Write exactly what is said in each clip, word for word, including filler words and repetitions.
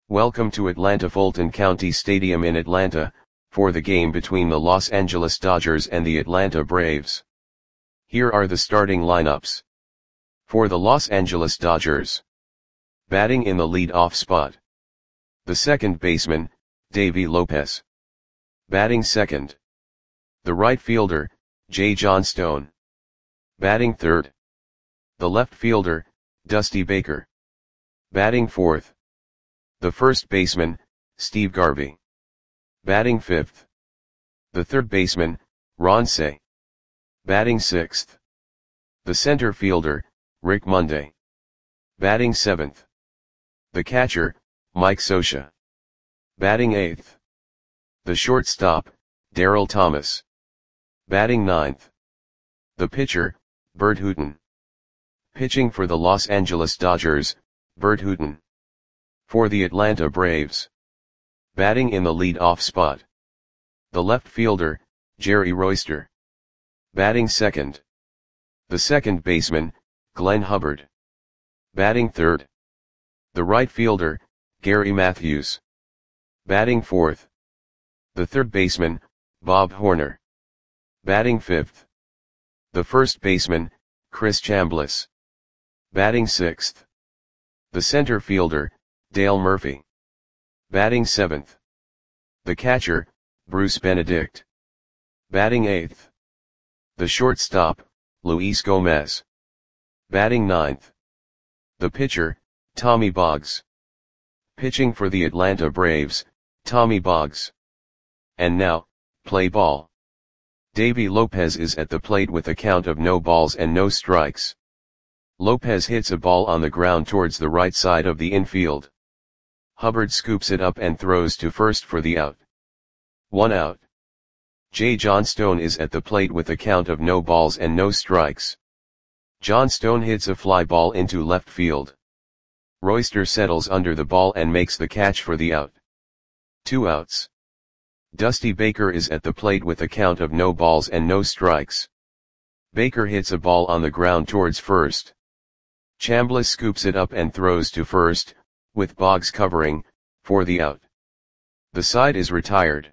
Welcome to Atlanta Fulton County Stadium in Atlanta, for the game between the Los Angeles Dodgers and the Atlanta Braves. Here are the starting lineups. For the Los Angeles Dodgers. Batting in the lead-off spot. The second baseman, Davey Lopez. Batting second. The right fielder, Jay Johnstone. Batting third. The left fielder, Dusty Baker. Batting fourth. The first baseman, Steve Garvey. Batting fifth. The third baseman, Ron Cey. Batting sixth. The center fielder, Rick Monday. Batting seventh. The catcher, Mike Scioscia. Batting eighth. The shortstop, Darryl Thomas. Batting ninth. The pitcher, Bert Hooton. Pitching for the Los Angeles Dodgers, Bert Hooton. For the Atlanta Braves. Batting in the lead-off spot. The left fielder, Jerry Royster. Batting second. The second baseman, Glenn Hubbard. Batting third. The right fielder, Gary Matthews. Batting fourth. The third baseman, Bob Horner. Batting fifth. The first baseman, Chris Chambliss. Batting sixth. The center fielder, Dale Murphy. Batting seventh. The catcher, Bruce Benedict. Batting eighth. The shortstop, Luis Gomez. Batting ninth. The pitcher, Tommy Boggs. Pitching for the Atlanta Braves, Tommy Boggs. And now, play ball. Davey Lopez is at the plate with a count of no balls and no strikes. Lopez hits a ball on the ground towards the right side of the infield. Hubbard scoops it up and throws to first for the out. One out. Jay Johnstone is at the plate with a count of no balls and no strikes. Johnstone hits a fly ball into left field. Royster settles under the ball and makes the catch for the out. Two outs. Dusty Baker is at the plate with a count of no balls and no strikes. Baker hits a ball on the ground towards first. Chambliss scoops it up and throws to first, with Boggs covering, for the out. The side is retired.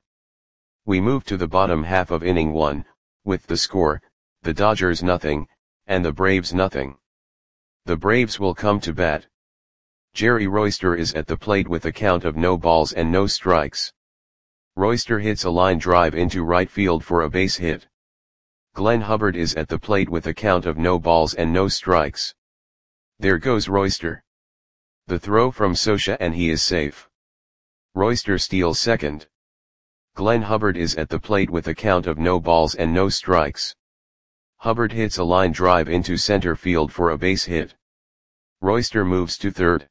We move to the bottom half of inning one, with the score, the Dodgers nothing, and the Braves nothing. The Braves will come to bat. Jerry Royster is at the plate with a count of no balls and no strikes. Royster hits a line drive into right field for a base hit. Glenn Hubbard is at the plate with a count of no balls and no strikes. There goes Royster. The throw from Scioscia and he is safe. Royster steals second. Glenn Hubbard is at the plate with a count of no balls and no strikes. Hubbard hits a line drive into center field for a base hit. Royster moves to third.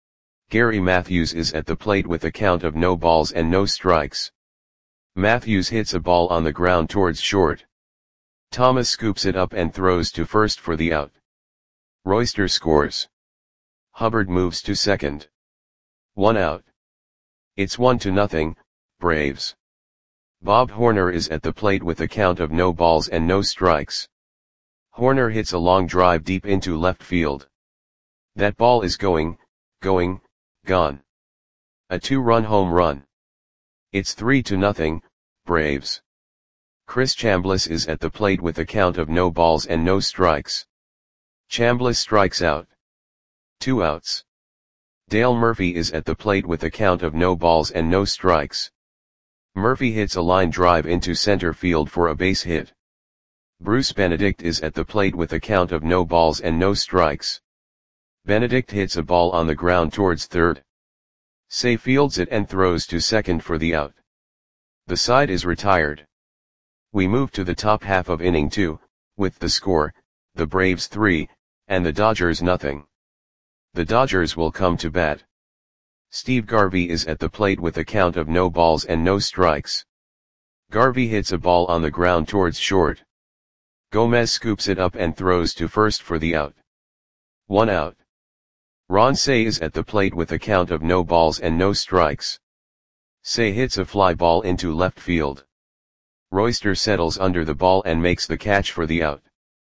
Gary Matthews is at the plate with a count of no balls and no strikes. Matthews hits a ball on the ground towards short. Thomas scoops it up and throws to first for the out. Royster scores. Hubbard moves to second. One out. It's one to nothing, Braves. Bob Horner is at the plate with a count of no balls and no strikes. Horner hits a long drive deep into left field. That ball is going, going, gone. A two-run home run. It's three to nothing, Braves. Chris Chambliss is at the plate with a count of no balls and no strikes. Chambliss strikes out. Two outs. Dale Murphy is at the plate with a count of no balls and no strikes. Murphy hits a line drive into center field for a base hit. Bruce Benedict is at the plate with a count of no balls and no strikes. Benedict hits a ball on the ground towards third. Cey fields it and throws to second for the out. The side is retired. We move to the top half of inning two, with the score, the Braves three, and the Dodgers nothing. The Dodgers will come to bat. Steve Garvey is at the plate with a count of no balls and no strikes. Garvey hits a ball on the ground towards short. Gomez scoops it up and throws to first for the out. One out. Ron Cey is at the plate with a count of no balls and no strikes. Cey hits a fly ball into left field. Royster settles under the ball and makes the catch for the out.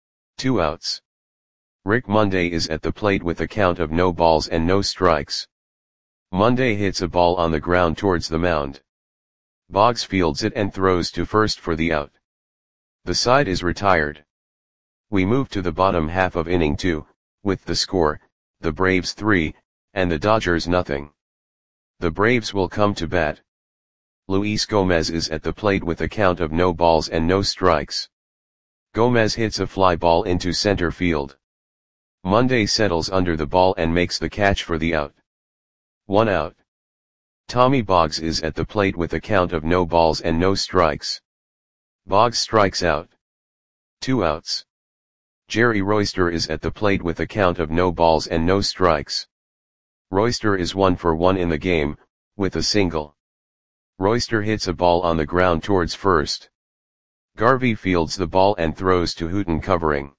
Two outs. Rick Monday is at the plate with a count of no balls and no strikes. Monday hits a ball on the ground towards the mound. Boggs fields it and throws to first for the out. The side is retired. We move to the bottom half of inning two, with the score, the Braves three, and the Dodgers nothing. The Braves will come to bat. Luis Gomez is at the plate with a count of no balls and no strikes. Gomez hits a fly ball into center field. Monday settles under the ball and makes the catch for the out. One out. Tommy Boggs is at the plate with a count of no balls and no strikes. Boggs strikes out. Two outs. Jerry Royster is at the plate with a count of no balls and no strikes. Royster is one for one in the game, with a single. Royster hits a ball on the ground towards first. Garvey fields the ball and throws to Hooton covering.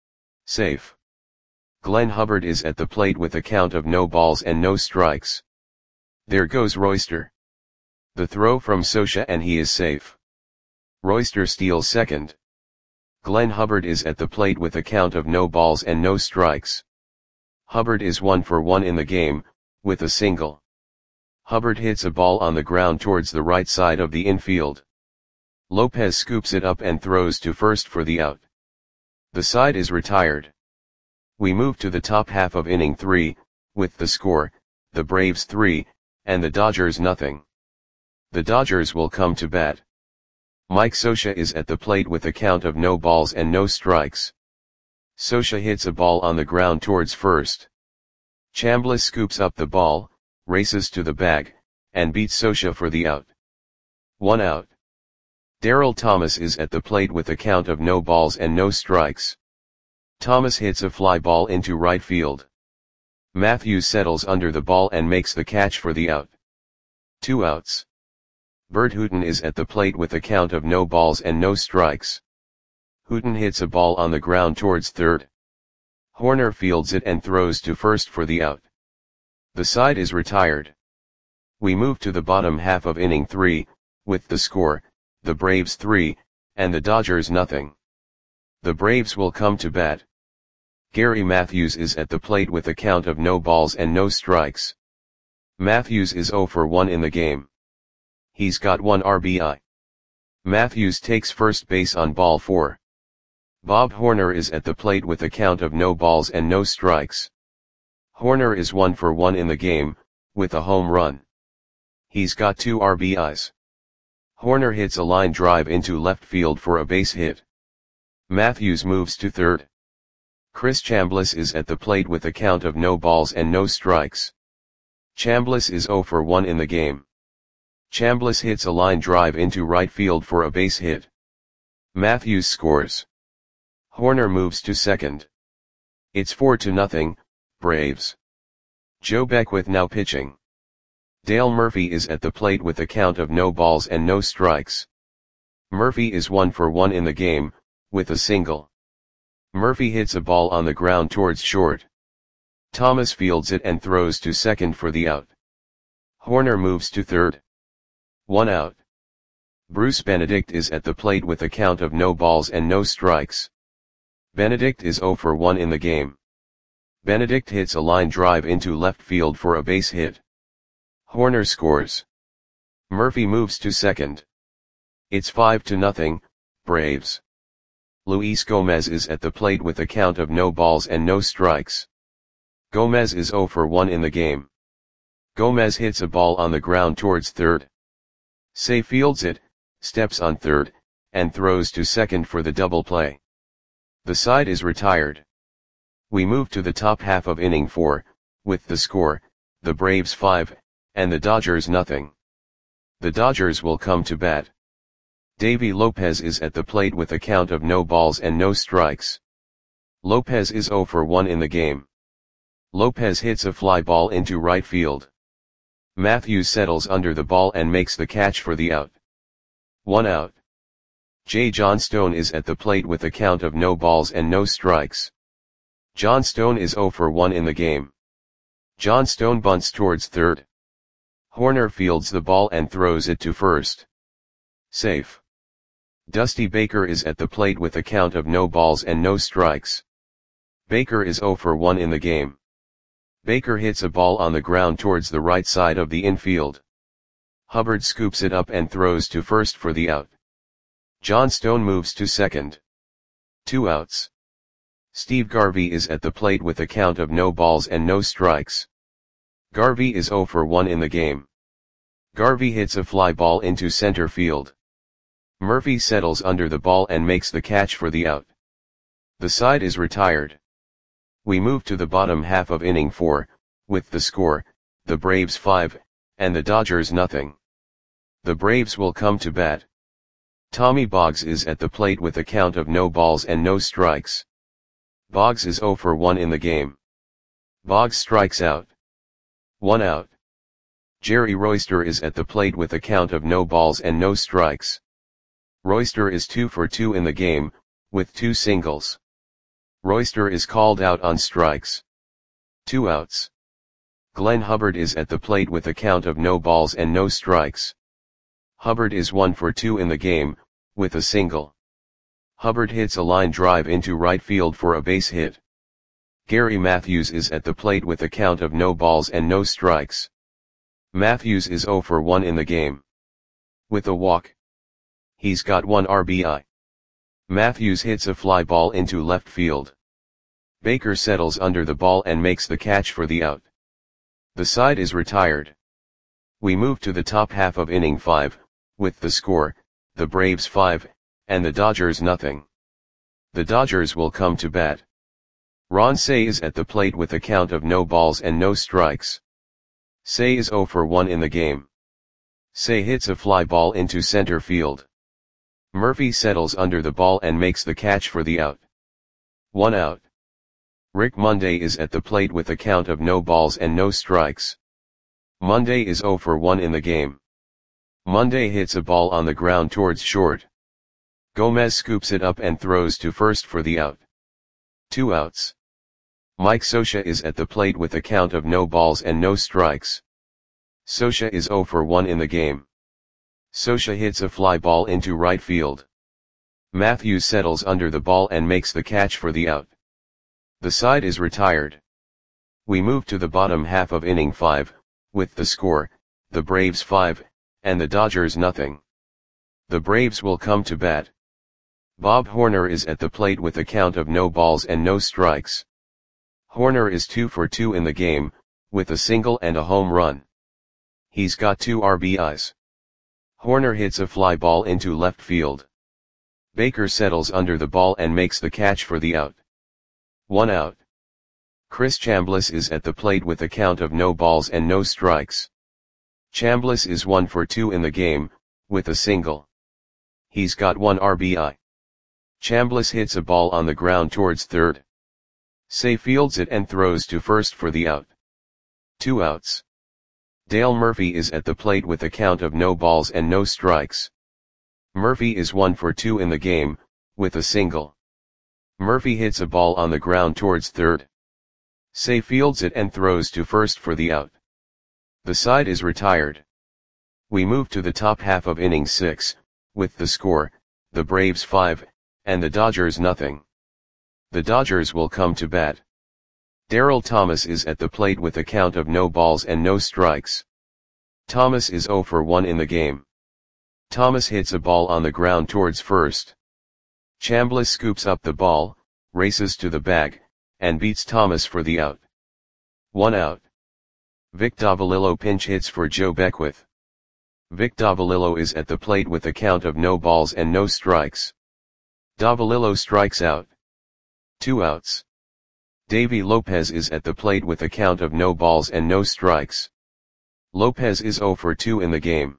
Safe. Glenn Hubbard is at the plate with a count of no balls and no strikes. There goes Royster. The throw from Scioscia and he is safe. Royster steals second. Glenn Hubbard is at the plate with a count of no balls and no strikes. Hubbard is one for one in the game, with a single. Hubbard hits a ball on the ground towards the right side of the infield. Lopez scoops it up and throws to first for the out. The side is retired. We move to the top half of inning three, with the score, the Braves three, and the Dodgers nothing. The Dodgers will come to bat. Mike Scioscia is at the plate with a count of no balls and no strikes. Scioscia hits a ball on the ground towards first. Chambliss scoops up the ball, races to the bag, and beats Scioscia for the out. One out. Darryl Thomas is at the plate with a count of no balls and no strikes. Thomas hits a fly ball into right field. Matthews settles under the ball and makes the catch for the out. Two outs. Bert Hooton is at the plate with a count of no balls and no strikes. Hooton hits a ball on the ground towards third. Horner fields it and throws to first for the out. The side is retired. We move to the bottom half of inning three, with the score, the Braves three, and the Dodgers nothing. The Braves will come to bat. Gary Matthews is at the plate with a count of no balls and no strikes. Matthews is zero for one in the game. He's got one R B I. Matthews takes first base on ball four. Bob Horner is at the plate with a count of no balls and no strikes. Horner is one for one in the game, with a home run. He's got two R B Is. Horner hits a line drive into left field for a base hit. Matthews moves to third. Chris Chambliss is at the plate with a count of no balls and no strikes. Chambliss is zero for one in the game. Chambliss hits a line drive into right field for a base hit. Matthews scores. Horner moves to second. It's four to nothing, Braves. Joe Beckwith now pitching. Dale Murphy is at the plate with a count of no balls and no strikes. Murphy is one for one in the game, with a single. Murphy hits a ball on the ground towards short. Thomas fields it and throws to second for the out. Horner moves to third. One out. Bruce Benedict is at the plate with a count of no balls and no strikes. Benedict is zero for one in the game. Benedict hits a line drive into left field for a base hit. Horner scores. Murphy moves to second. It's five to nothing, Braves. Luis Gomez is at the plate with a count of no balls and no strikes. Gomez is zero for one in the game. Gomez hits a ball on the ground towards third. Say fields it, steps on third, and throws to second for the double play. The side is retired. We move to the top half of inning four, with the score, the Braves five, and the Dodgers nothing. The Dodgers will come to bat. Davy Lopez is at the plate with a count of no balls and no strikes. Lopez is zero for one in the game. Lopez hits a fly ball into right field. Matthews settles under the ball and makes the catch for the out. One out. Jay Johnstone is at the plate with a count of no balls and no strikes. Johnstone is zero for one in the game. Johnstone bunts towards third. Horner fields the ball and throws it to first. Safe. Dusty Baker is at the plate with a count of no balls and no strikes. Baker is zero for one in the game. Baker hits a ball on the ground towards the right side of the infield. Hubbard scoops it up and throws to first for the out. John Stone moves to second. Two outs. Steve Garvey is at the plate with a count of no balls and no strikes. Garvey is oh for one in the game. Garvey hits a fly ball into center field. Murphy settles under the ball and makes the catch for the out. The side is retired. We move to the bottom half of inning four, with the score, the Braves five, and the Dodgers nothing. The Braves will come to bat. Tommy Boggs is at the plate with a count of no balls and no strikes. Boggs is oh for one in the game. Boggs strikes out. One out. Jerry Royster is at the plate with a count of no balls and no strikes. Royster is two for two in the game, with two singles. Royster is called out on strikes. Two outs. Glenn Hubbard is at the plate with a count of no balls and no strikes. Hubbard is one for two in the game, with a single. Hubbard hits a line drive into right field for a base hit. Gary Matthews is at the plate with a count of no balls and no strikes. Matthews is oh for one in the game. With a walk. He's got one R B I. Matthews hits a fly ball into left field. Baker settles under the ball and makes the catch for the out. The side is retired. We move to the top half of inning five, with the score, the Braves five, and the Dodgers nothing. The Dodgers will come to bat. Ron Cey is at the plate with a count of no balls and no strikes. Cey is oh for one in the game. Cey hits a fly ball into center field. Murphy settles under the ball and makes the catch for the out. One out. Rick Monday is at the plate with a count of no balls and no strikes. Monday is oh for one in the game. Monday hits a ball on the ground towards short. Gomez scoops it up and throws to first for the out. Two outs. Mike Scioscia is at the plate with a count of no balls and no strikes. Scioscia is oh for one in the game. Scioscia hits a fly ball into right field. Matthews settles under the ball and makes the catch for the out. The side is retired. We move to the bottom half of inning five, with the score, the Braves five, and the Dodgers nothing. The Braves will come to bat. Bob Horner is at the plate with a count of no balls and no strikes. Horner is two for two in the game, with a single and a home run. He's got two R B Is. Horner hits a fly ball into left field. Baker settles under the ball and makes the catch for the out. One out. Chris Chambliss is at the plate with a count of no balls and no strikes. Chambliss is one for two in the game, with a single. He's got one R B I. Chambliss hits a ball on the ground towards third. Cey fields it and throws to first for the out. Two outs. Dale Murphy is at the plate with a count of no balls and no strikes. Murphy is one for two in the game, with a single. Murphy hits a ball on the ground towards third. Cey fields it and throws to first for the out. The side is retired. We move to the top half of inning six, with the score, the Braves five, and the Dodgers nothing. The Dodgers will come to bat. Darryl Thomas is at the plate with a count of no balls and no strikes. Thomas is oh for one in the game. Thomas hits a ball on the ground towards first. Chambliss scoops up the ball, races to the bag, and beats Thomas for the out. One out. Vic Davalillo pinch hits for Joe Beckwith. Vic Davalillo is at the plate with a count of no balls and no strikes. Davalillo strikes out. Two outs. Davy Lopez is at the plate with a count of no balls and no strikes. Lopez is oh for two in the game.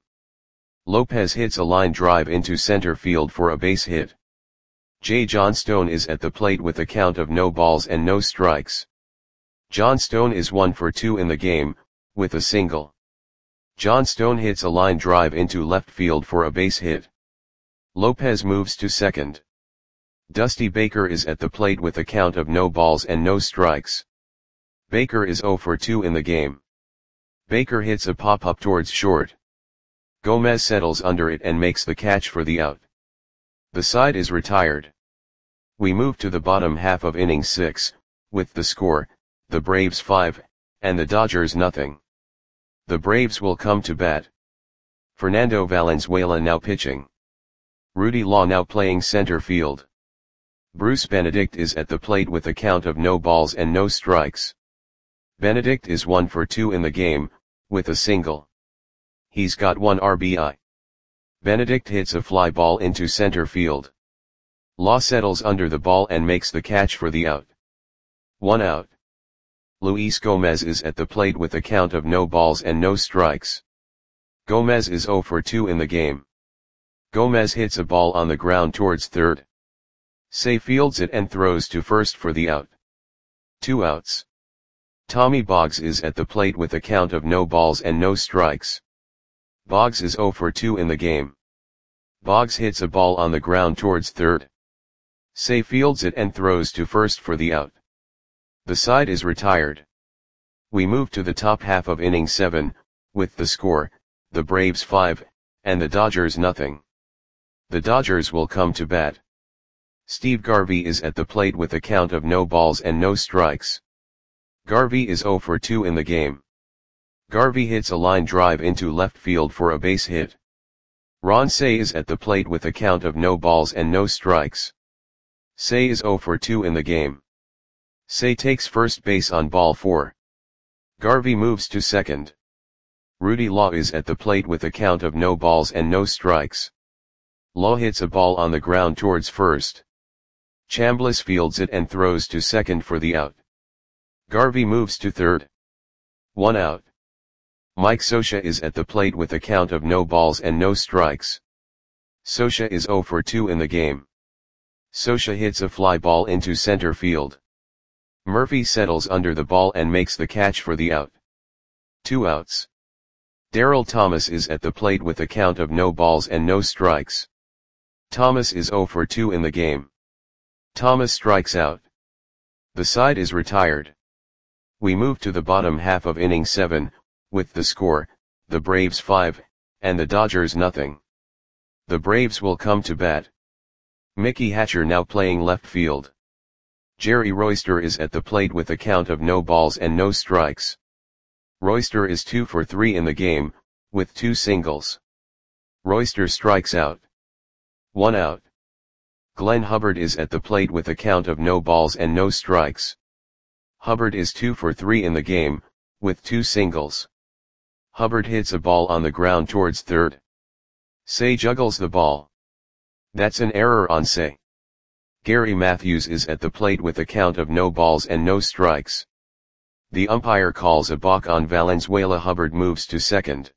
Lopez hits a line drive into center field for a base hit. J. John Stone is at the plate with a count of no balls and no strikes. John Stone is one for two in the game, with a single. John Stone hits a line drive into left field for a base hit. Lopez moves to second. Dusty Baker is at the plate with a count of no balls and no strikes. Baker is oh for two in the game. Baker hits a pop-up towards short. Gomez settles under it and makes the catch for the out. The side is retired. We move to the bottom half of inning six, with the score, the Braves five, and the Dodgers nothing. The Braves will come to bat. Fernando Valenzuela now pitching. Rudy Law now playing center field. Bruce Benedict is at the plate with a count of no balls and no strikes. Benedict is one for two in the game, with a single. He's got one R B I. Benedict hits a fly ball into center field. Law settles under the ball and makes the catch for the out. One out. Luis Gomez is at the plate with a count of no balls and no strikes. Gomez is zero for two in the game. Gomez hits a ball on the ground towards third. Say fields it and throws to first for the out. Two outs. Tommy Boggs is at the plate with a count of no balls and no strikes. Boggs is zero for two in the game. Boggs hits a ball on the ground towards third. Say fields it and throws to first for the out. The side is retired. We move to the top half of inning seven, with the score, the Braves five, and the Dodgers nothing. The Dodgers will come to bat. Steve Garvey is at the plate with a count of no balls and no strikes. Garvey is zero for two in the game. Garvey hits a line drive into left field for a base hit. Ron Cey is at the plate with a count of no balls and no strikes. Cey is zero for two in the game. Cey takes first base on ball four. Garvey moves to second. Rudy Law is at the plate with a count of no balls and no strikes. Law hits a ball on the ground towards first. Chambliss fields it and throws to second for the out. Garvey moves to third. One out. Mike Scioscia is at the plate with a count of no balls and no strikes. Scioscia is zero for two in the game. Scioscia hits a fly ball into center field. Murphy settles under the ball and makes the catch for the out. Two outs. Darryl Thomas is at the plate with a count of no balls and no strikes. Thomas is zero for two in the game. Thomas strikes out. The side is retired. We move to the bottom half of inning seven, with the score, the Braves five, and the Dodgers nothing. The Braves will come to bat. Mickey Hatcher now playing left field. Jerry Royster is at the plate with a count of no balls and no strikes. Royster is two for three in the game, with two singles. Royster strikes out. One out. Glenn Hubbard is at the plate with a count of no balls and no strikes. Hubbard is two for three in the game, with two singles. Hubbard hits a ball on the ground towards third. Cey juggles the ball. That's an error on Cey. Gary Matthews is at the plate with a count of no balls and no strikes. The umpire calls a balk on Valenzuela. Hubbard moves to second.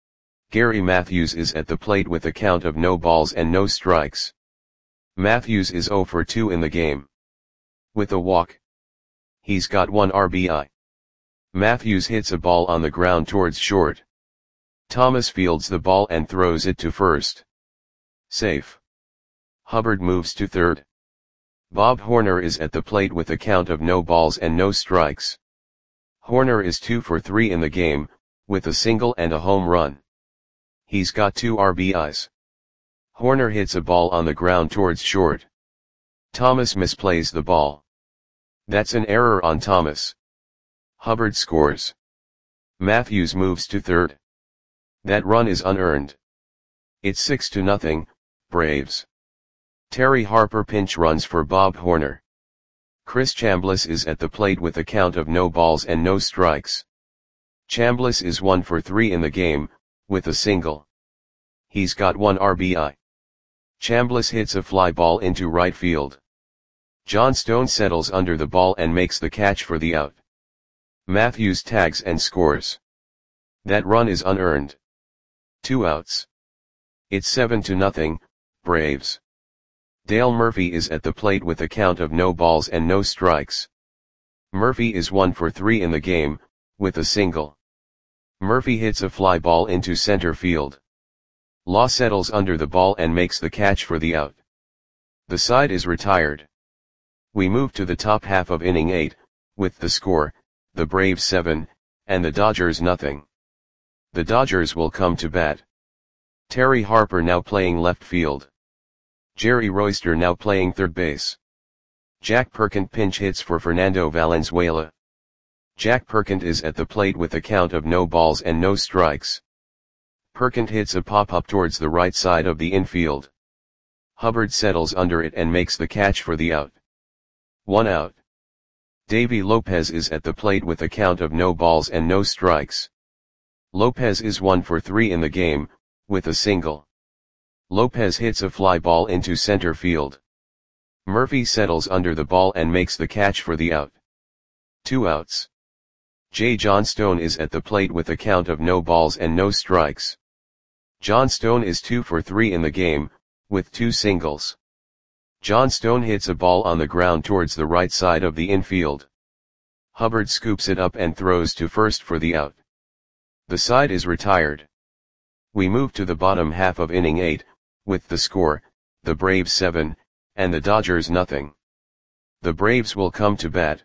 Gary Matthews is at the plate with a count of no balls and no strikes. Matthews is zero for two in the game. With a walk. He's got one R B I. Matthews hits a ball on the ground towards short. Thomas fields the ball and throws it to first. Safe. Hubbard moves to third. Bob Horner is at the plate with a count of no balls and no strikes. Horner is two for three in the game, with a single and a home run. He's got two R B Is. Horner hits a ball on the ground towards short. Thomas misplays the ball. That's an error on Thomas. Hubbard scores. Matthews moves to third. That run is unearned. It's six to nothing, Braves. Terry Harper pinch runs for Bob Horner. Chris Chambliss is at the plate with a count of no balls and no strikes. Chambliss is one for three in the game, with a single. He's got one R B I. Chambliss hits a fly ball into right field. John Stone settles under the ball and makes the catch for the out. Matthews tags and scores. That run is unearned. Two outs. It's seven to nothing, Braves. Dale Murphy is at the plate with a count of no balls and no strikes. Murphy is one for three in the game, with a single. Murphy hits a fly ball into center field. Law settles under the ball and makes the catch for the out. The side is retired. We move to the top half of inning eight, with the score, the Braves seven, and the Dodgers nothing. The Dodgers will come to bat. Terry Harper now playing left field. Jerry Royster now playing third base. Jack Perkins pinch hits for Fernando Valenzuela. Jack Perkins is at the plate with a count of no balls and no strikes. Perkins hits a pop-up towards the right side of the infield. Hubbard settles under it and makes the catch for the out. One out. Davy Lopez is at the plate with a count of no balls and no strikes. Lopez is one for three in the game, with a single. Lopez hits a fly ball into center field. Murphy settles under the ball and makes the catch for the out. Two outs. Jay Johnstone is at the plate with a count of no balls and no strikes. Johnstone is two for three in the game, with two singles. Johnstone hits a ball on the ground towards the right side of the infield. Hubbard scoops it up and throws to first for the out. The side is retired. We move to the bottom half of inning eight, with the score, the Braves seven, and the Dodgers nothing. The Braves will come to bat.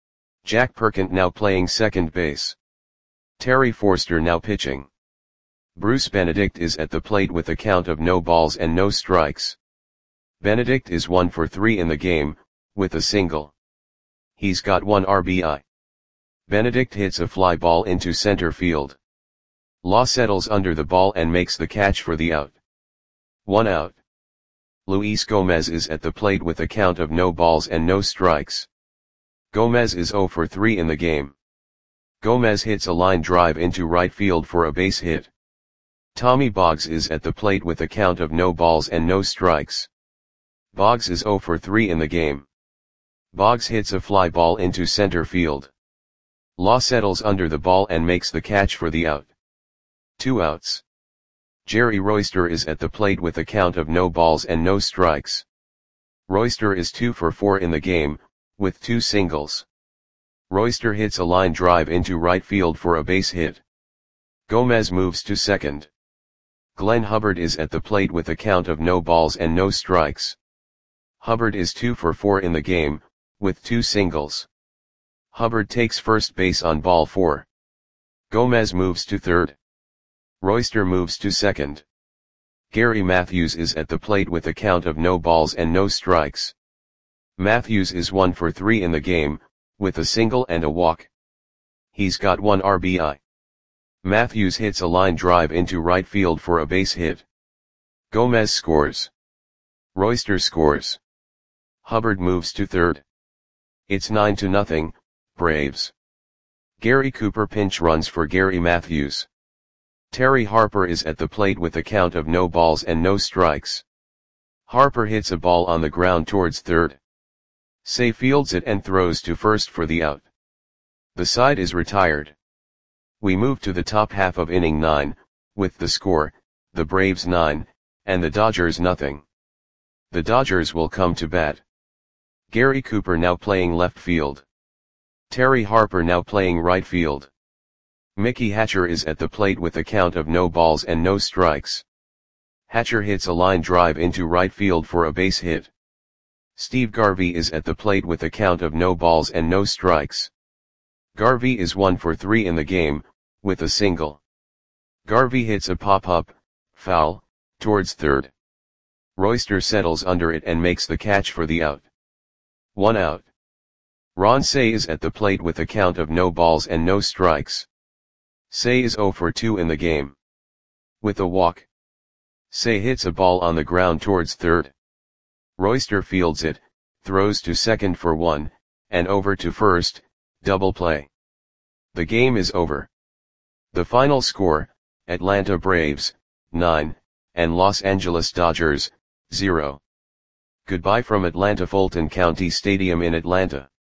Jack Perkins now playing second base. Terry Forster now pitching. Bruce Benedict is at the plate with a count of no balls and no strikes. Benedict is one for three in the game, with a single. He's got one R B I. Benedict hits a fly ball into center field. Law settles under the ball and makes the catch for the out. One out. Luis Gomez is at the plate with a count of no balls and no strikes. Gomez is zero for three in the game. Gomez hits a line drive into right field for a base hit. Tommy Boggs is at the plate with a count of no balls and no strikes. Boggs is zero for three in the game. Boggs hits a fly ball into center field. Law settles under the ball and makes the catch for the out. Two outs. Jerry Royster is at the plate with a count of no balls and no strikes. Royster is two for four in the game, with two singles. Royster hits a line drive into right field for a base hit. Gomez moves to second. Glenn Hubbard is at the plate with a count of no balls and no strikes. Hubbard is two for four in the game, with two singles. Hubbard takes first base on ball four. Gomez moves to third. Royster moves to second. Gary Matthews is at the plate with a count of no balls and no strikes. Matthews is one for three in the game, with a single and a walk. He's got one R B I. Matthews hits a line drive into right field for a base hit. Gomez scores. Royster scores. Hubbard moves to third. It's nine to nothing, Braves. Gary Cooper pinch runs for Gary Matthews. Terry Harper is at the plate with a count of no balls and no strikes. Harper hits a ball on the ground towards third. Say fields it and throws to first for the out. The side is retired. We move to the top half of inning nine, with the score, the Braves nine, and the Dodgers nothing. The Dodgers will come to bat. Gary Cooper now playing left field. Terry Harper now playing right field. Mickey Hatcher is at the plate with a count of no balls and no strikes. Hatcher hits a line drive into right field for a base hit. Steve Garvey is at the plate with a count of no balls and no strikes. Garvey is one for three in the game, with a single. Garvey hits a pop-up, foul, towards third. Royster settles under it and makes the catch for the out. One out. Ron Cey is at the plate with a count of no balls and no strikes. Cey is zero for two in the game. With a walk. Cey hits a ball on the ground towards third. Royster fields it, throws to second for one, and over to first, double play. The game is over. The final score, Atlanta Braves, nine, and Los Angeles Dodgers, zero. Goodbye from Atlanta Fulton County Stadium in Atlanta.